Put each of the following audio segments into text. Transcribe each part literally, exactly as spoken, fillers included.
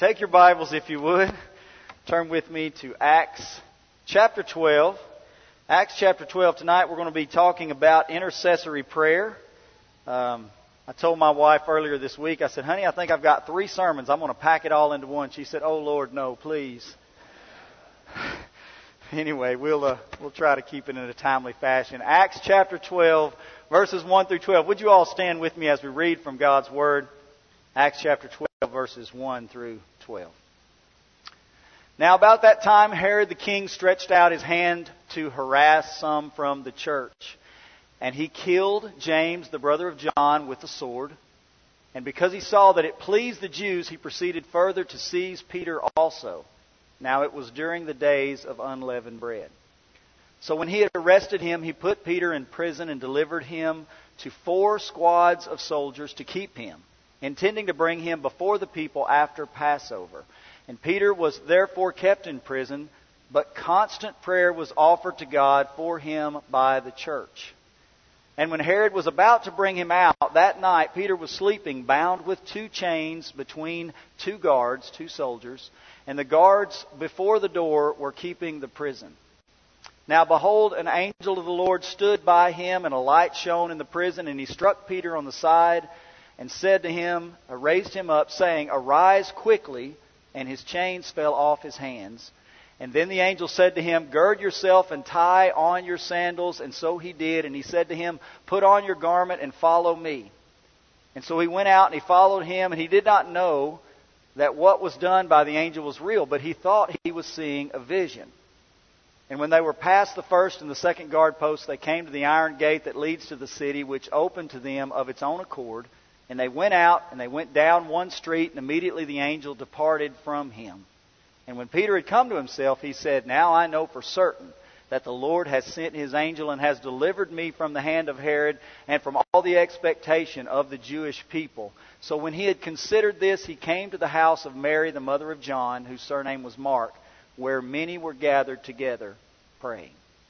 Take your Bibles, if you would. Turn with me to Acts chapter twelve. Acts chapter twelve. Tonight we're going to be talking about intercessory prayer. Um, I told my wife earlier this week, I said, honey, I think I've got three sermons. I'm going to pack it all into one. She said, oh, Lord, no, please. Anyway, we'll uh, we'll try to keep it in a timely fashion. Acts chapter twelve, verses one through twelve. Would you all stand with me as we read from God's Word? Acts chapter twelve, verses one through twelve. Now about that time, Herod the king stretched out his hand to harass some from the church. And he killed James, the brother of John, with the sword. And because he saw that it pleased the Jews, he proceeded further to seize Peter also. Now it was during the days of unleavened bread. So when he had arrested him, he put Peter in prison and delivered him to four squads of soldiers to keep him, intending to bring him before the people after Passover. And Peter was therefore kept in prison, but constant prayer was offered to God for him by the church. And when Herod was about to bring him out, that night Peter was sleeping, bound with two chains between two guards, two soldiers, and the guards before the door were keeping the prison. Now behold, an angel of the Lord stood by him, and a light shone in the prison, and he struck Peter on the side, and said to him, uh, raised him up, saying, Arise quickly, and his chains fell off his hands. And then the angel said to him, Gird yourself and tie on your sandals. And so he did. And he said to him, Put on your garment and follow me. And so he went out and he followed him. And he did not know that what was done by the angel was real, but he thought he was seeing a vision. And when they were past the first and the second guard posts, they came to the iron gate that leads to the city, which opened to them of its own accord. And they went out and they went down one street, and immediately the angel departed from him. And when Peter had come to himself, he said, Now I know for certain that the Lord has sent his angel and has delivered me from the hand of Herod and from all the expectation of the Jewish people. So when he had considered this, he came to the house of Mary, the mother of John, whose surname was Mark, where many were gathered together praying.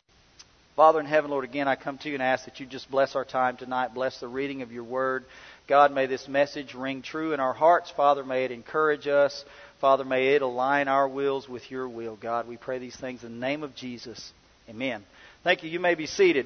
Father in heaven, Lord, again I come to you and ask that you just bless our time tonight. Bless the reading of your word. God, may this message ring true in our hearts. Father, may it encourage us. Father, may it align our wills with your will. God, we pray these things in the name of Jesus. Amen. Thank you. You may be seated.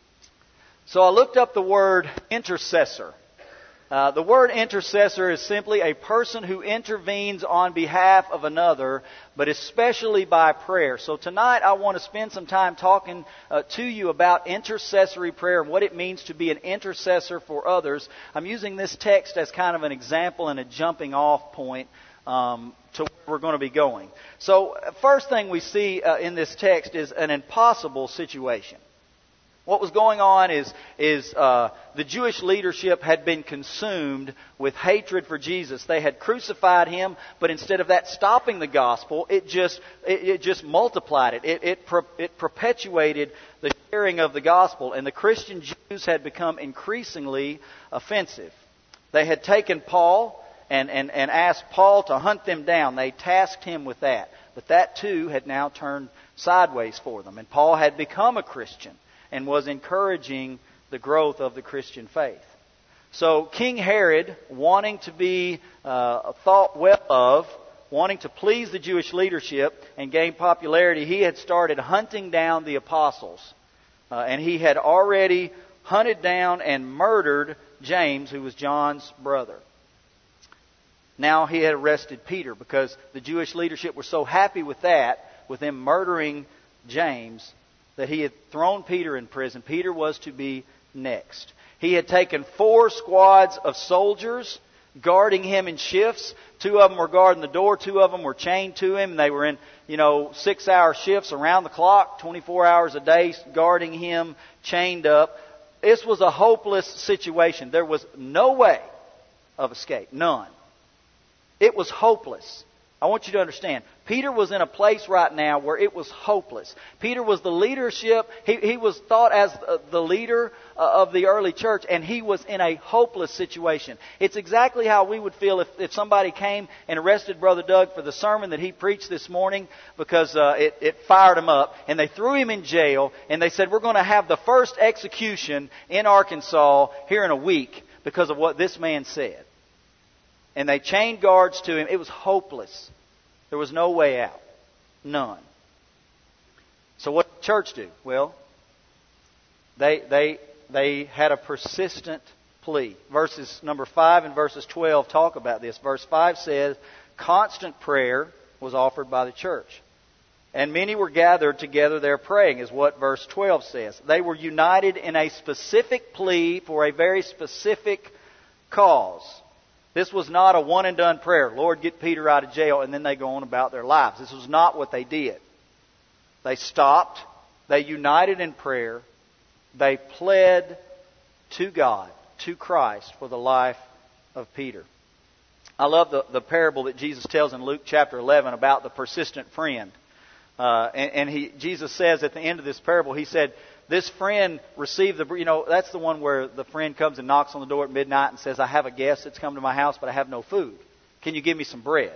So I looked up the word intercessor. Uh, the word intercessor is simply a person who intervenes on behalf of another, but especially by prayer. So tonight I want to spend some time talking uh, to you about intercessory prayer and what it means to be an intercessor for others. I'm using this text as kind of an example and a jumping off point um, to where we're going to be going. So first thing we see uh, in this text is an impossible situation. What was going on is, is uh, the Jewish leadership had been consumed with hatred for Jesus. They had crucified him, but instead of that stopping the gospel, it just it, it just multiplied it. It, it, per, it perpetuated the sharing of the gospel, and the Christian Jews had become increasingly offensive. They had taken Paul and, and, and asked Paul to hunt them down. They tasked him with that. But that too had now turned sideways for them, and Paul had become a Christian and was encouraging the growth of the Christian faith. So King Herod, wanting to be uh, thought well of, wanting to please the Jewish leadership and gain popularity, he had started hunting down the apostles. Uh, and he had already hunted down and murdered James, who was John's brother. Now he had arrested Peter because the Jewish leadership were so happy with that, with them murdering James, that he had thrown Peter in prison. Peter was to be next. He had taken four squads of soldiers guarding him in shifts. Two of them were guarding the door. Two of them were chained to him. They were in, you know, six-hour shifts around the clock, twenty-four hours a day, guarding him, chained up. This was a hopeless situation. There was no way of escape. None. It was hopeless. I want you to understand, Peter was in a place right now where it was hopeless. Peter was the leadership. He, he was thought as the leader of the early church, and he was in a hopeless situation. It's exactly how we would feel if, if somebody came and arrested Brother Doug for the sermon that he preached this morning because uh, it, it fired him up, and they threw him in jail, and they said, we're going to have the first execution in Arkansas here in a week because of what this man said. And they chained guards to him. It was hopeless. There was no way out. None. So what did the church do? Well, they they they had a persistent plea. Verses number five and verses twelve talk about this. Verse five says, constant prayer was offered by the church. And many were gathered together there praying, is what verse twelve says. They were united in a specific plea for a very specific cause. This was not a one and done prayer. Lord, get Peter out of jail, and then they go on about their lives. This was not what they did. They stopped. They united in prayer. They pled to God, to Christ, for the life of Peter. I love the, the parable that Jesus tells in Luke chapter eleven about the persistent friend. Uh, and and he, Jesus says at the end of this parable, He said, this friend received the, you know, that's the one where the friend comes and knocks on the door at midnight and says, I have a guest that's come to my house, but I have no food. Can you give me some bread?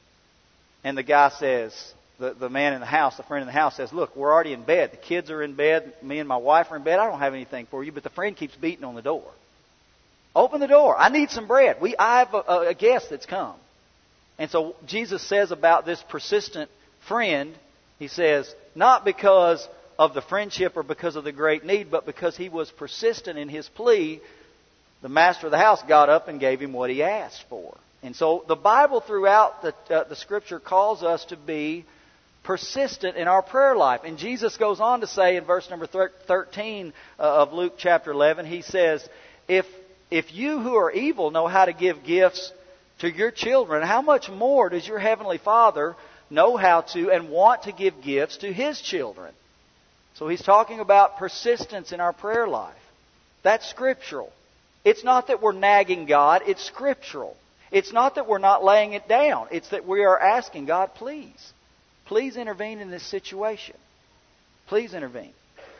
And the guy says, the, the man in the house, the friend in the house says, look, we're already in bed. The kids are in bed. Me and my wife are in bed. I don't have anything for you. But the friend keeps beating on the door. Open the door. I need some bread. We, I have a, a guest that's come. And so Jesus says about this persistent friend, He says, not because of the friendship or because of the great need, but because he was persistent in his plea, the master of the house got up and gave him what he asked for. And so the Bible throughout the, uh, the Scripture calls us to be persistent in our prayer life. And Jesus goes on to say in verse number thirteen of Luke chapter eleven, He says, if, if you who are evil know how to give gifts to your children, how much more does your Heavenly Father know how to and want to give gifts to His children? So He's talking about persistence in our prayer life. That's scriptural. It's not that we're nagging God, it's scriptural. It's not that we're not laying it down. It's that we are asking God, please, please intervene in this situation. Please intervene.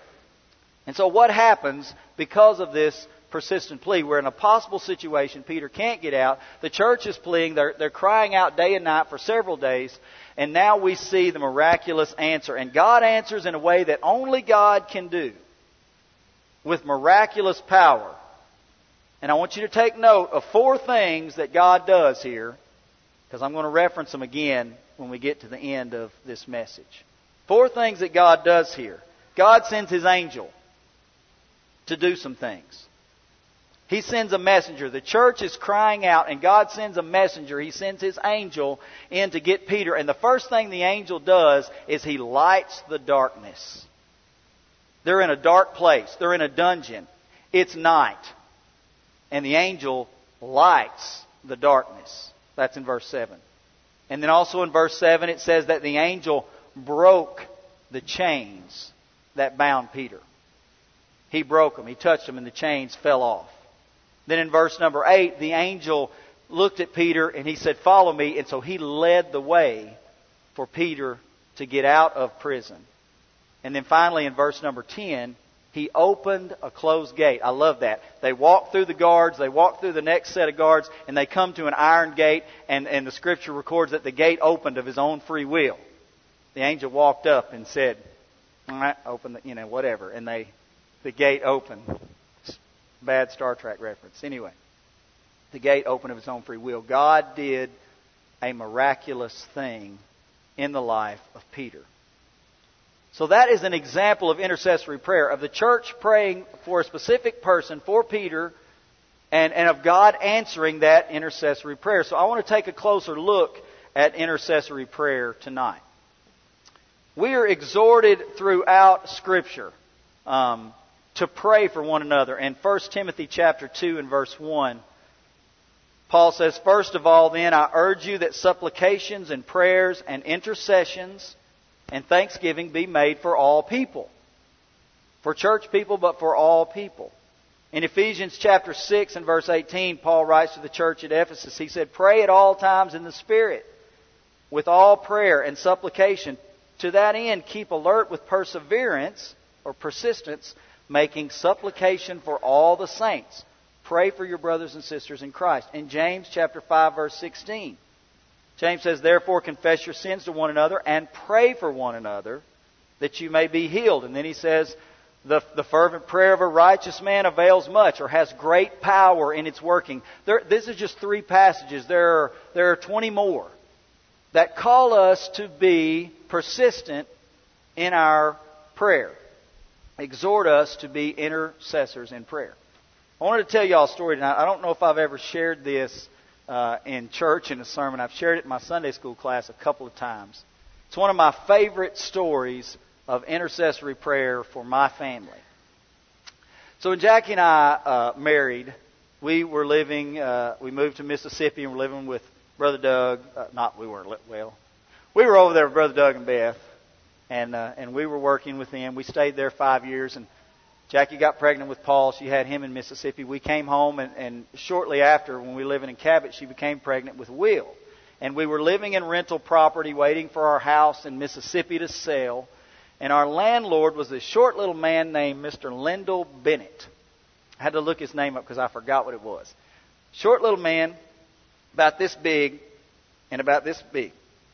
And so what happens because of this persistent plea? We're in a possible situation. Peter can't get out. The church is pleading. They're, they're crying out day and night for several days. And now we see the miraculous answer. And God answers in a way that only God can do, with miraculous power. And I want you to take note of four things that God does here, because I'm going to reference them again when we get to the end of this message. Four things that God does here. God sends His angel to do some things. He sends a messenger. The church is crying out, and God sends a messenger. He sends His angel in to get Peter. And the first thing the angel does is he lights the darkness. They're in a dark place. They're in a dungeon. It's night. And the angel lights the darkness. That's in verse seven. And then also in verse seven it says that the angel broke the chains that bound Peter. He broke them. He touched them and the chains fell off. Then in verse number eight, the angel looked at Peter and he said, follow me. And so he led the way for Peter to get out of prison. And then finally in verse number ten, he opened a closed gate. I love that. They walk through the guards, they walk through the next set of guards, and they come to an iron gate, and, and the Scripture records that the gate opened of his own free will. The angel walked up and said, all right, open the, you know, whatever. And they, the gate opened. Bad Star Trek reference. Anyway, the gate opened of His own free will. God did a miraculous thing in the life of Peter. So that is an example of intercessory prayer, of the church praying for a specific person, for Peter, and, and of God answering that intercessory prayer. So I want to take a closer look at intercessory prayer tonight. We are exhorted throughout Scripture um, to pray for one another. In First Timothy chapter two and verse one, Paul says, first of all then, I urge you that supplications and prayers and intercessions and thanksgiving be made for all people. For church people, but for all people. In Ephesians chapter six and verse eighteen, Paul writes to the church at Ephesus, he said, pray at all times in the Spirit, with all prayer and supplication. To that end, keep alert with perseverance or persistence, making supplication for all the saints. Pray for your brothers and sisters in Christ. In James chapter five verse sixteen, James says, therefore confess your sins to one another and pray for one another that you may be healed. And then he says, The, the fervent prayer of a righteous man avails much, or has great power in its working. There, this is just three passages. There are, there are twenty more that call us to be persistent in our prayer. Exhort us to be intercessors in prayer. I wanted to tell you all a story tonight. I don't know if I've ever shared this uh, in church in a sermon. I've shared it in my Sunday school class a couple of times. It's one of my favorite stories of intercessory prayer for my family. So when Jackie and I uh, married, we were living, uh, we moved to Mississippi and were living with Brother Doug. Uh, not we weren't, well, we were over there with Brother Doug and Beth, and uh, and we were working with them. We stayed there five years, and Jackie got pregnant with Paul. She had him in Mississippi. We came home, and, and shortly after, when we were living in Cabot, she became pregnant with Will. And we were living in rental property, waiting for our house in Mississippi to sell. And our landlord was this short little man named Mister Lendell Bennett. I had to look his name up because I forgot what it was. Short little man, about this big and about this big.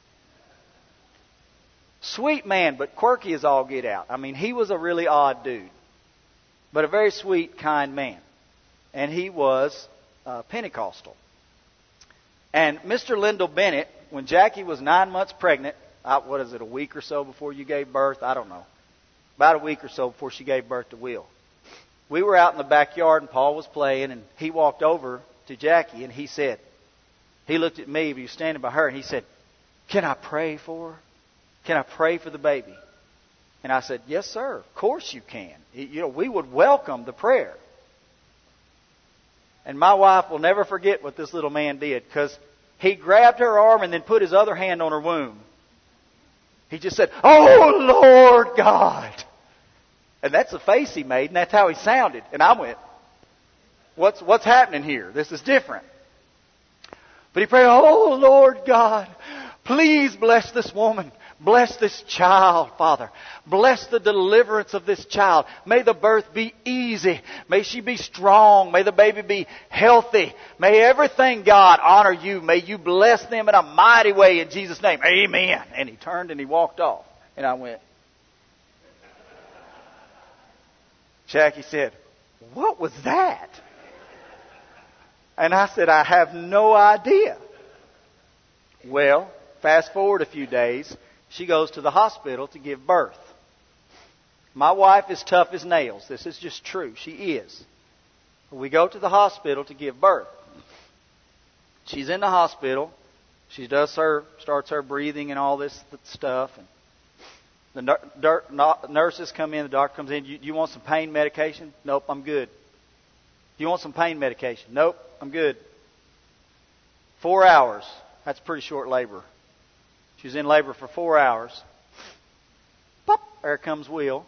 Sweet man, but quirky as all get out. I mean, he was a really odd dude, but a very sweet, kind man. And he was uh, Pentecostal. And Mister Lendell Bennett, when Jackie was nine months pregnant, Uh, what is it, a week or so before you gave birth? I don't know. About a week or so before she gave birth to Will. We were out in the backyard and Paul was playing, and he walked over to Jackie and he said, he looked at me, but he was standing by her, and he said, "Can I pray for her? Can I pray for the baby?" And I said, "Yes, sir. Of course you can. You know, we would welcome the prayer." And my wife will never forget what this little man did, because he grabbed her arm and then put his other hand on her womb. He just said, "Oh, Lord God." And that's the face he made, and that's how he sounded. And I went, what's, what's happening here? This is different. But he prayed, "Oh, Lord God, please bless this woman. Bless this child, Father. Bless the deliverance of this child. May the birth be easy. May she be strong. May the baby be healthy. May everything, God, honor you. May you bless them in a mighty way in Jesus' name. Amen." And he turned and he walked off. And I went. Jackie said, "What was that?" And I said, "I have no idea." Well, fast forward a few days. She goes to the hospital to give birth. My wife is tough as nails. This is just true. She is. We go to the hospital to give birth. She's in the hospital. She does her, starts her breathing and all this stuff. And the nur- dur- no- nurses come in. The doctor comes in. You, you want some pain medication? Nope, I'm good. You want some pain medication? Nope, I'm good. Four hours. That's pretty short labor. She was in labor for four hours. Pop, there comes Will.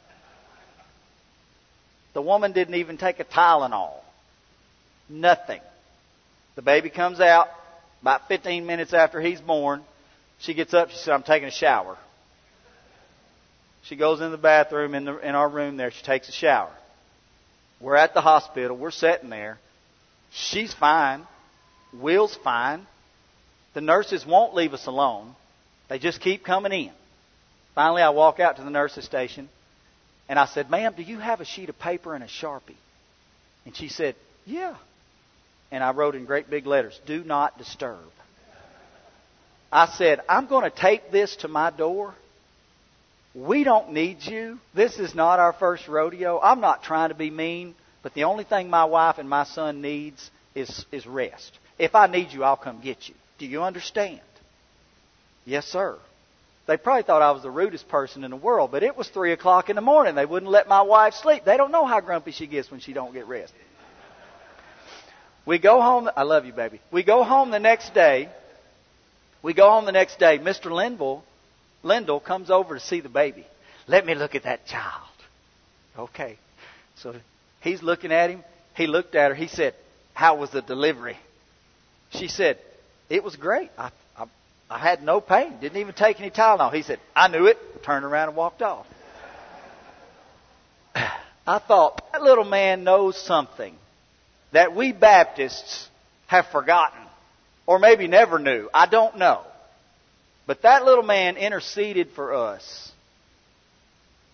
The woman didn't even take a Tylenol. Nothing. The baby comes out about fifteen minutes after he's born. She gets up. She said, "I'm taking a shower." She goes in the bathroom in, the, in our room there. She takes a shower. We're at the hospital. We're sitting there. She's fine. Will's fine. The nurses won't leave us alone. They just keep coming in. Finally, I walk out to the nurses' station, and I said, "Ma'am, do you have a sheet of paper and a Sharpie?" And she said, "Yeah." And I wrote in great big letters, "Do not disturb." I said, "I'm going to take this to my door. We don't need you. This is not our first rodeo. I'm not trying to be mean, but the only thing my wife and my son needs is, is rest. If I need you, I'll come get you. Do you understand?" "Yes, sir." They probably thought I was the rudest person in the world, but it was three o'clock in the morning. They wouldn't let my wife sleep. They don't know how grumpy she gets when she don't get rest. We go home. I love you, baby. We go home the next day. We go home the next day. Mister Lendell, Lendell comes over to see the baby. "Let me look at that child." Okay. So he's looking at him. He looked at her. He said, "How was the delivery?" She said, "It was great. I, I, I had no pain. Didn't even take any Tylenol." He said, "I knew it." Turned around and walked off. I thought, that little man knows something that we Baptists have forgotten. Or maybe never knew. I don't know. But that little man interceded for us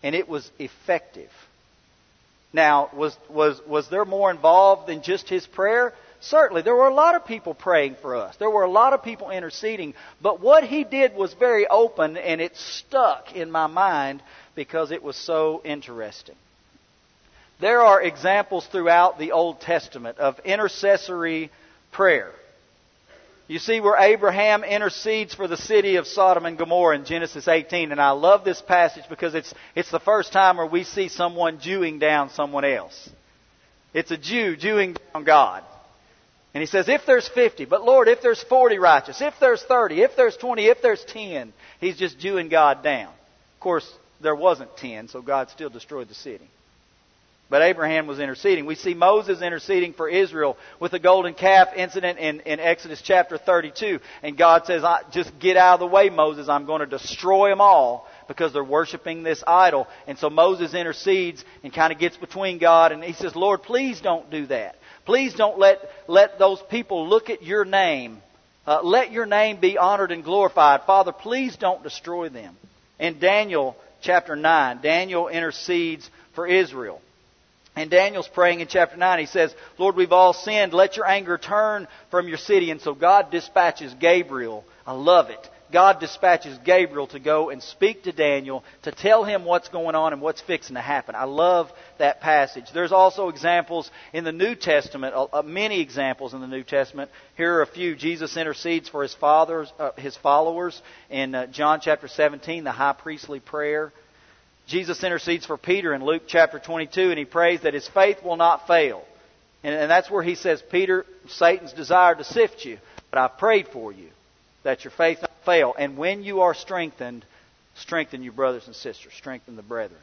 and it was effective. Now, was, was, was there more involved than just his prayer? Certainly. There were a lot of people praying for us. There were a lot of people interceding. But what he did was very open, and it stuck in my mind because it was so interesting. There are examples throughout the Old Testament of intercessory prayer. You see where Abraham intercedes for the city of Sodom and Gomorrah in Genesis eighteen. And I love this passage because it's it's the first time where we see someone Jewing down someone else. It's a Jew Jewing down God. And he says, if there's fifty, but Lord, if there's forty righteous, if there's thirty, if there's twenty, if there's ten, he's just Jewing God down. Of course, there wasn't ten, so God still destroyed the city. But Abraham was interceding. We see Moses interceding for Israel with the golden calf incident in, in Exodus chapter thirty-two. And God says, just get out of the way, Moses. I'm going to destroy them all because they're worshiping this idol. And so Moses intercedes and kind of gets between God. And he says, Lord, please don't do that. Please don't let, let those people look at your name. Uh, let your name be honored and glorified. Father, please don't destroy them. In Daniel chapter nine, Daniel intercedes for Israel. And Daniel's praying in chapter nine. He says, Lord, we've all sinned. Let your anger turn from your city. And so God dispatches Gabriel. I love it. God dispatches Gabriel to go and speak to Daniel, to tell him what's going on and what's fixing to happen. I love that passage. There's also examples in the New Testament, uh, many examples in the New Testament. Here are a few. Jesus intercedes for his fathers, uh, his followers in uh, John chapter seventeen, the high priestly prayer. Jesus intercedes for Peter in Luke chapter twenty-two, and he prays that his faith will not fail. And, and that's where he says, Peter, Satan's desired to sift you, but I prayed for you that your faith not fail. And when you are strengthened, strengthen your brothers and sisters. Strengthen the brethren.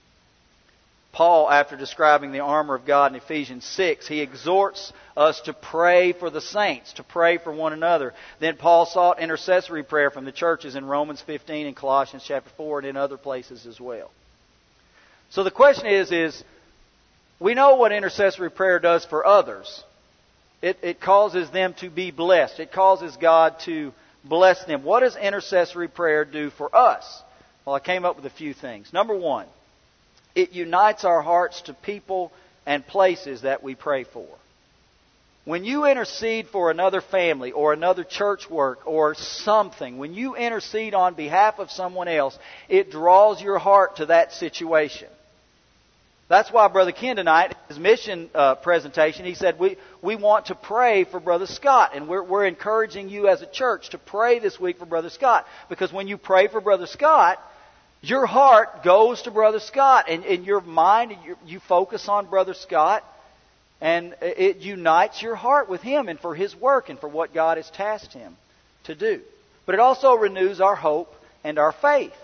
Paul, after describing the armor of God in Ephesians six, he exhorts us to pray for the saints, to pray for one another. Then Paul sought intercessory prayer from the churches in Romans fifteen and Colossians chapter four and in other places as well. So the question is, is we know what intercessory prayer does for others. It, it causes them to be blessed. It causes God to bless them. What does intercessory prayer do for us? Well, I came up with a few things. Number one, it unites our hearts to people and places that we pray for. When you intercede for another family or another church work or something, when you intercede on behalf of someone else, it draws your heart to that situation. That's why Brother Ken tonight, in his mission uh, presentation, he said, we, we want to pray for Brother Scott. And we're, we're encouraging you as a church to pray this week for Brother Scott. Because when you pray for Brother Scott, your heart goes to Brother Scott. And in your mind, you, you focus on Brother Scott. And it unites your heart with him and for his work and for what God has tasked him to do. But it also renews our hope and our faith.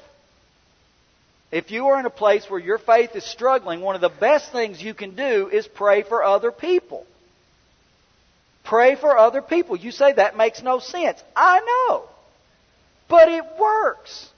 If you are in a place where your faith is struggling, one of the best things you can do is pray for other people. Pray for other people. You say that makes no sense. I know. But it works.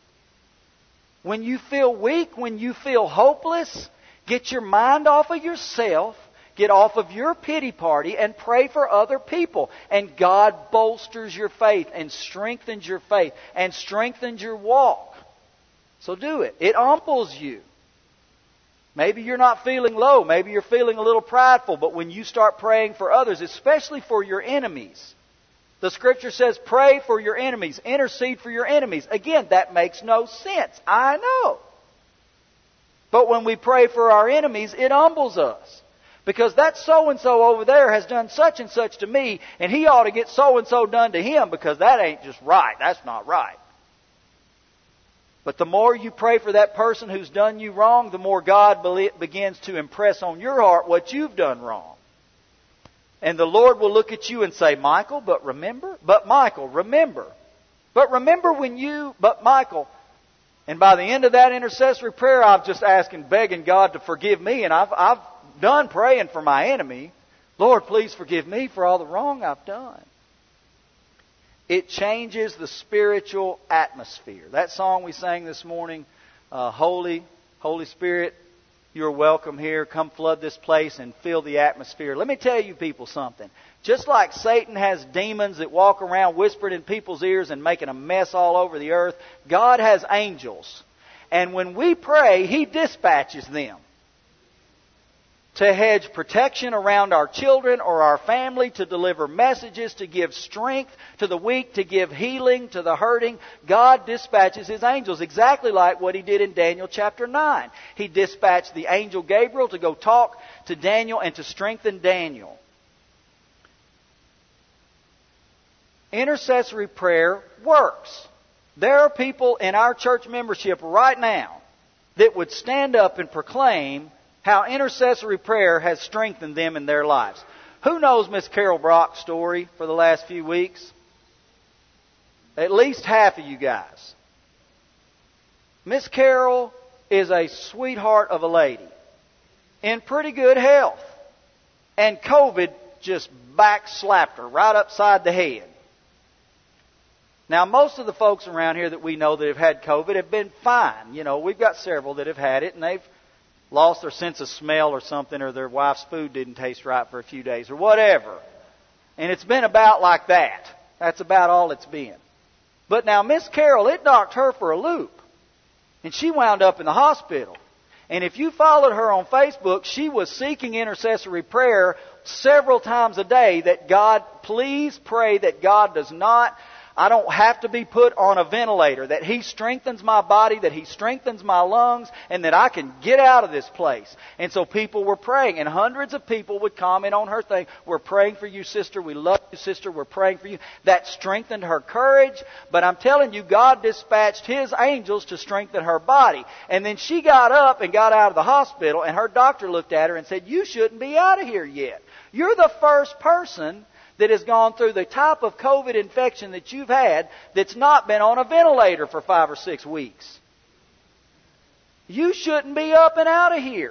When you feel weak, when you feel hopeless, get your mind off of yourself, get off of your pity party, and pray for other people. And God bolsters your faith and strengthens your faith and strengthens your walk. So do it. It humbles you. Maybe you're not feeling low. Maybe you're feeling a little prideful. But when you start praying for others, especially for your enemies, the Scripture says pray for your enemies. Intercede for your enemies. Again, that makes no sense. I know. But when we pray for our enemies, it humbles us. Because that so-and-so over there has done such and such to me, and he ought to get so-and-so done to him because that ain't just right. That's not right. But the more you pray for that person who's done you wrong, the more God begins to impress on your heart what you've done wrong. And the Lord will look at you and say, Michael, but remember? But Michael, remember. But remember when you, but Michael. And by the end of that intercessory prayer, I'm just asking, begging God to forgive me. And I've, I've done praying for my enemy. Lord, please forgive me for all the wrong I've done. It changes the spiritual atmosphere. That song we sang this morning, uh, Holy, Holy Spirit, you're welcome here. Come flood this place and fill the atmosphere. Let me tell you people something. Just like Satan has demons that walk around whispering in people's ears and making a mess all over the earth, God has angels. And when we pray, He dispatches them to hedge protection around our children or our family, to deliver messages, to give strength to the weak, to give healing to the hurting. God dispatches His angels exactly like what He did in Daniel chapter nine. He dispatched the angel Gabriel to go talk to Daniel and to strengthen Daniel. Intercessory prayer works. There are people in our church membership right now that would stand up and proclaim how intercessory prayer has strengthened them in their lives. Who knows Miss Carol Brock's story for the last few weeks? At least half of you guys. Miss Carol is a sweetheart of a lady in pretty good health. And COVID just backslapped her right upside the head. Now, most of the folks around here that we know that have had COVID have been fine. You know, we've got several that have had it, and they've lost their sense of smell or something, or their wife's food didn't taste right for a few days, or whatever. And it's been about like that. That's about all it's been. But now, Miss Carol, it knocked her for a loop. And she wound up in the hospital. And if you followed her on Facebook, she was seeking intercessory prayer several times a day that God, please pray that God does not, I don't have to be put on a ventilator, that He strengthens my body, that He strengthens my lungs, and that I can get out of this place. And so people were praying, and hundreds of people would comment on her thing, we're praying for you, sister, we love you, sister, we're praying for you. That strengthened her courage, but I'm telling you, God dispatched His angels to strengthen her body. And then she got up and got out of the hospital, and her doctor looked at her and said, you shouldn't be out of here yet. You're the first person that has gone through the type of COVID infection that you've had that's not been on a ventilator for five or six weeks. You shouldn't be up and out of here.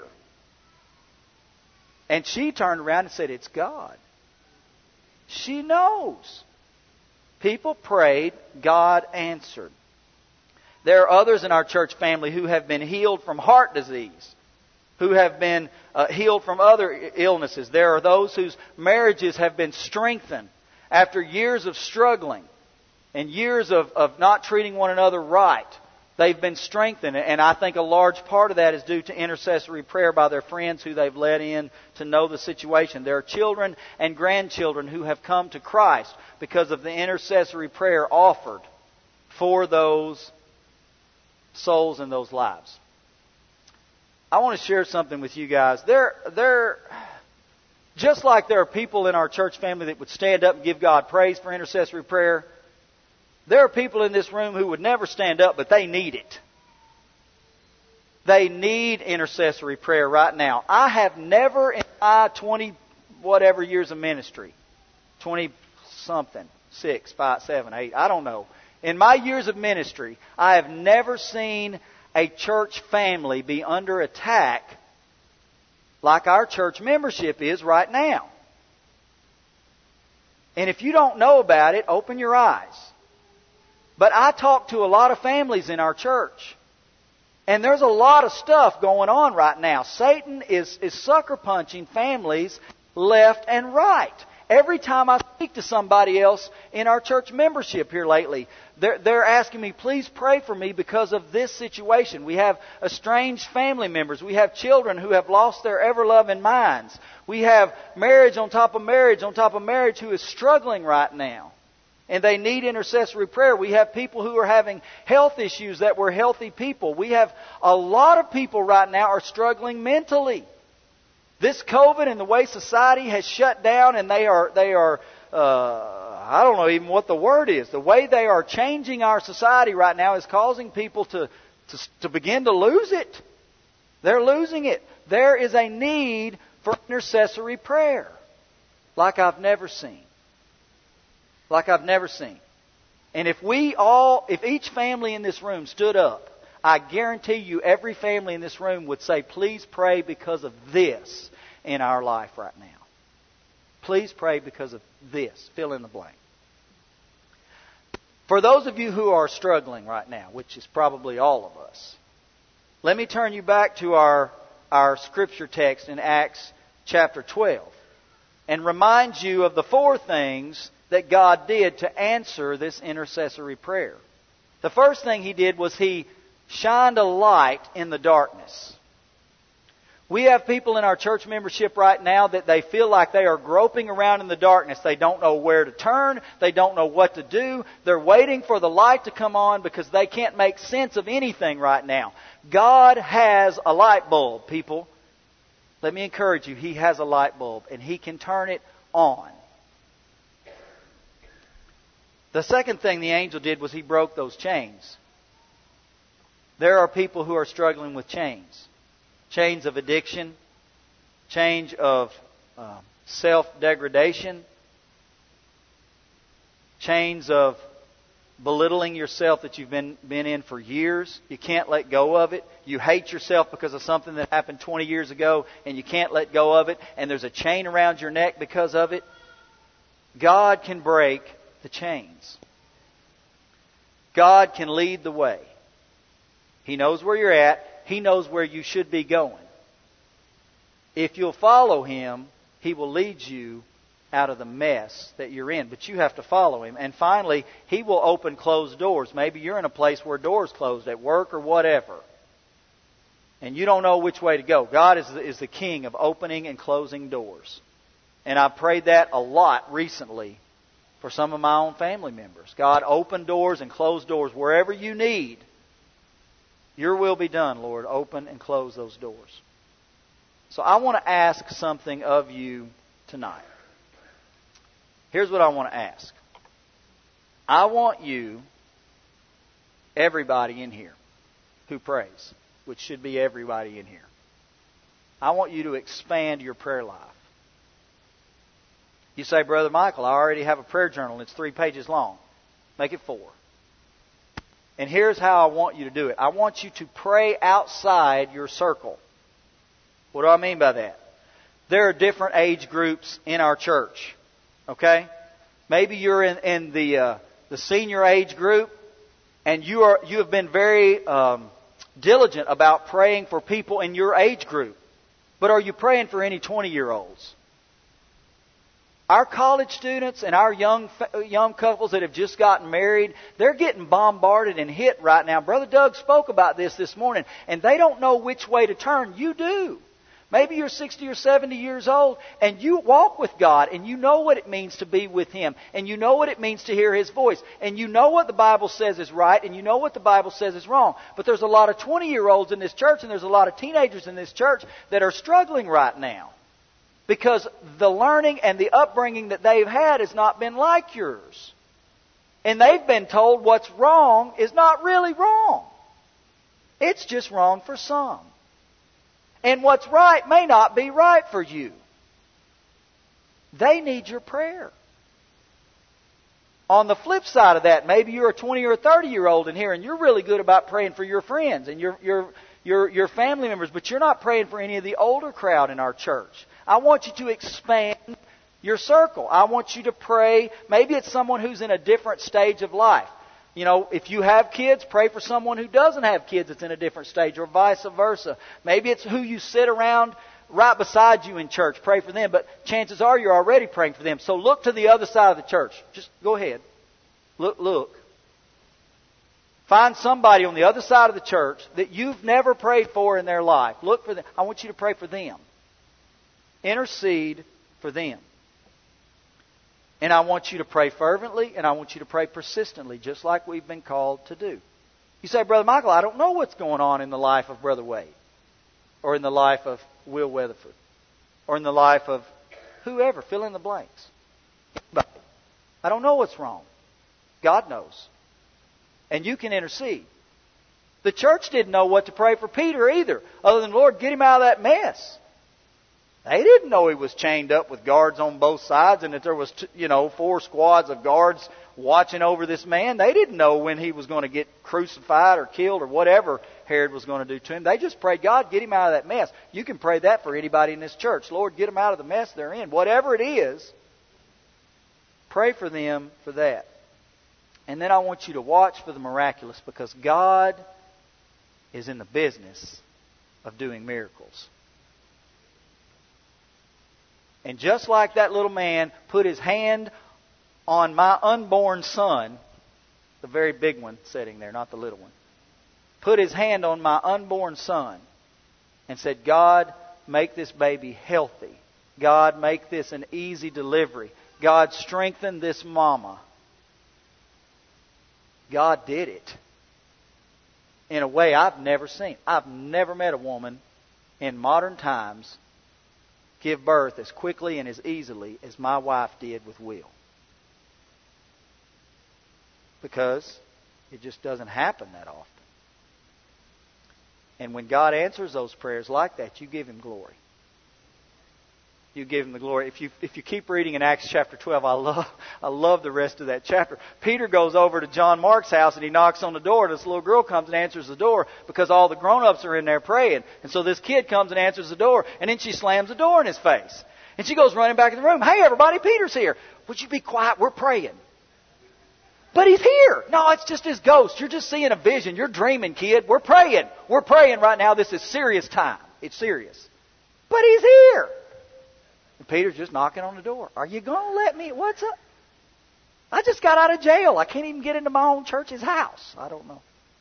And she turned around and said, it's God. She knows. People prayed, God answered. There are others in our church family who have been healed from heart disease, who have been uh, healed from other illnesses. There are those whose marriages have been strengthened after years of struggling and years of, of not treating one another right. They've been strengthened, and I think a large part of that is due to intercessory prayer by their friends who they've let in to know the situation. There are children and grandchildren who have come to Christ because of the intercessory prayer offered for those souls and those lives. I want to share something with you guys. There, there, just like there are people in our church family that would stand up and give God praise for intercessory prayer, there are people in this room who would never stand up, but they need it. They need intercessory prayer right now. I have never in my twenty whatever years of ministry, twenty something, six, five, seven, eight, I don't know. In my years of ministry, I have never seen a church family be under attack like our church membership is right now. And if you don't know about it, open your eyes. But I talk to a lot of families in our church. And there's a lot of stuff going on right now. Satan is, is sucker punching families left and right. Every time I speak to somebody else in our church membership here lately, they're, they're asking me, please pray for me because of this situation. We have estranged family members. We have children who have lost their ever-loving minds. We have marriage on top of marriage on top of marriage who is struggling right now. And they need intercessory prayer. We have people who are having health issues that were healthy people. We have a lot of people right now are struggling mentally. This COVID and the way society has shut down, and they are, they are, uh, I don't know even what the word is. The way they are changing our society right now is causing people to, to, to begin to lose it. They're losing it. There is a need for intercessory prayer like I've never seen. Like I've never seen. And if we all, if each family in this room stood up, I guarantee you every family in this room would say, please pray because of this in our life right now. Please pray because of this. Fill in the blank. For those of you who are struggling right now, which is probably all of us, let me turn you back to our, our scripture text in Acts chapter twelve and remind you of the four things that God did to answer this intercessory prayer. The first thing He did was He shined a light in the darkness. We have people in our church membership right now that they feel like they are groping around in the darkness. They don't know where to turn. They don't know what to do. They're waiting for the light to come on because they can't make sense of anything right now. God has a light bulb, people. Let me encourage you. He has a light bulb, and He can turn it on. The second thing the angel did was he broke those chains. There are people who are struggling with chains. Chains of addiction, chains of uh, self-degradation, chains of belittling yourself that you've been, been in for years. You can't let go of it. You hate yourself because of something that happened twenty years ago and you can't let go of it, and there's a chain around your neck because of it. God can break the chains. God can lead the way. He knows where you're at. He knows where you should be going. If you'll follow Him, He will lead you out of the mess that you're in. But you have to follow Him. And finally, He will open closed doors. Maybe you're in a place where doors closed at work or whatever. And you don't know which way to go. God is the, is the King of opening and closing doors. And I've prayed that a lot recently for some of my own family members. God, open doors and close doors wherever you need. Your will be done, Lord. Open and close those doors. So I want to ask something of you tonight. Here's what I want to ask. I want you, everybody in here who prays, which should be everybody in here, I want you to expand your prayer life. You say, Brother Michael, I already have a prayer journal. It's three pages long. Make it four. And here's how I want you to do it. I want you to pray outside your circle. What do I mean by that? There are different age groups in our church. Okay? Maybe you're in, in the uh, the senior age group, and you are you have been very um, diligent about praying for people in your age group. But are you praying for any twenty-year-olds? Our college students and our young young couples that have just gotten married, they're getting bombarded and hit right now. Brother Doug spoke about this this morning, and they don't know which way to turn. You do. Maybe you're sixty or seventy years old, and you walk with God, and you know what it means to be with Him, and you know what it means to hear His voice, and you know what the Bible says is right, and you know what the Bible says is wrong. But there's a lot of twenty-year-olds in this church, and there's a lot of teenagers in this church that are struggling right now. Because the learning and the upbringing that they've had has not been like yours. And they've been told what's wrong is not really wrong. It's just wrong for some. And what's right may not be right for you. They need your prayer. On the flip side of that, maybe you're a twenty or a thirty-year-old in here and you're really good about praying for your friends and your, your, your, your family members, but you're not praying for any of the older crowd in our church. I want you to expand your circle. I want you to pray. Maybe it's someone who's in a different stage of life. You know, if you have kids, pray for someone who doesn't have kids that's in a different stage, or vice versa. Maybe it's who you sit around right beside you in church. Pray for them. But chances are you're already praying for them. So look to the other side of the church. Just go ahead. Look, look. Find somebody on the other side of the church that you've never prayed for in their life. Look for them. I want you to pray for them. Intercede for them. And I want you to pray fervently, and I want you to pray persistently, just like we've been called to do. You say, Brother Michael, I don't know what's going on in the life of Brother Wade, or in the life of Will Weatherford, or in the life of whoever. Fill in the blanks. Anybody. I don't know what's wrong. God knows. And you can intercede. The church didn't know what to pray for Peter either, other than, Lord, get him out of that mess. They didn't know he was chained up with guards on both sides and that there was, you know, four squads of guards watching over this man. They didn't know when he was going to get crucified or killed or whatever Herod was going to do to him. They just prayed, God, get him out of that mess. You can pray that for anybody in this church. Lord, get them out of the mess they're in. Whatever it is, pray for them for that. And then I want you to watch for the miraculous, because God is in the business of doing miracles. And just like that little man put his hand on my unborn son, the very big one sitting there, not the little one, put his hand on my unborn son and said, God, make this baby healthy. God, make this an easy delivery. God, strengthen this mama. God did it in a way I've never seen. I've never met a woman in modern times give birth as quickly and as easily as my wife did with Will. Because it just doesn't happen that often. And when God answers those prayers like that, you give Him glory. You give Him the glory. If you if you keep reading in Acts chapter twelve, I love I love the rest of that chapter. Peter goes over to John Mark's house and he knocks on the door. This little girl comes and answers the door because all the grown-ups are in there praying. And so this kid comes and answers the door, and then she slams the door in his face. And she goes running back in the room. Hey, everybody, Peter's here. Would you be quiet? We're praying. But he's here. No, it's just his ghost. You're just seeing a vision. You're dreaming, kid. We're praying. We're praying right now. This is serious time. It's serious. But he's here. And Peter's just knocking on the door. Are you going to let me? What's up? I just got out of jail. I can't even get into my own church's house. I don't know.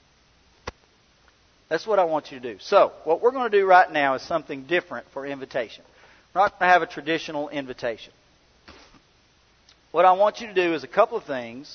That's what I want you to do. So, what we're going to do right now is something different for invitation. We're not going to have a traditional invitation. What I want you to do is a couple of things.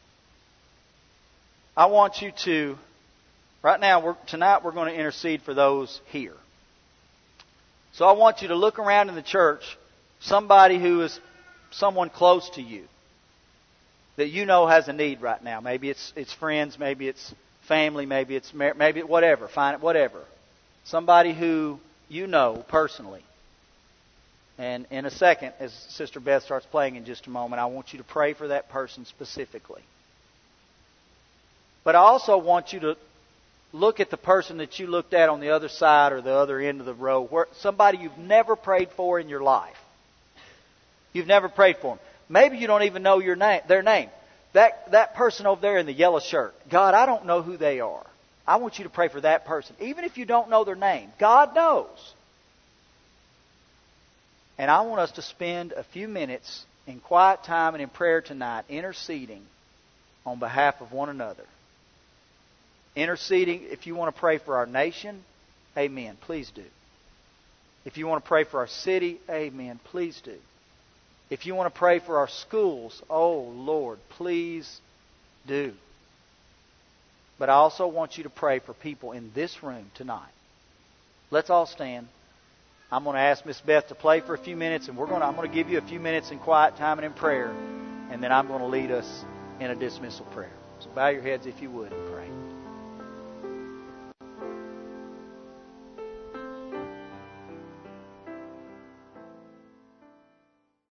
I want you to, right now, we're, tonight we're going to intercede for those here. So I want you to look around in the church, somebody who is someone close to you that you know has a need right now. Maybe it's it's friends, maybe it's family, maybe it's maybe whatever, find it whatever. Somebody who you know personally. And in a second, as Sister Beth starts playing in just a moment, I want you to pray for that person specifically. But I also want you to look at the person that you looked at on the other side or the other end of the row, where somebody you've never prayed for in your life. You've never prayed for them. Maybe you don't even know your name, their name. That that person over there in the yellow shirt. God, I don't know who they are. I want you to pray for that person. Even if you don't know their name, God knows. And I want us to spend a few minutes in quiet time and in prayer tonight interceding on behalf of one another. Interceding, if you want to pray for our nation, amen, please do. If you want to pray for our city, amen, please do. If you want to pray for our schools, oh Lord, please do. But I also want you to pray for people in this room tonight. Let's all stand. I'm going to ask Miss Beth to play for a few minutes, and we're going to, I'm going to give you a few minutes in quiet time and in prayer, and then I'm going to lead us in a dismissal prayer. So bow your heads if you would and pray.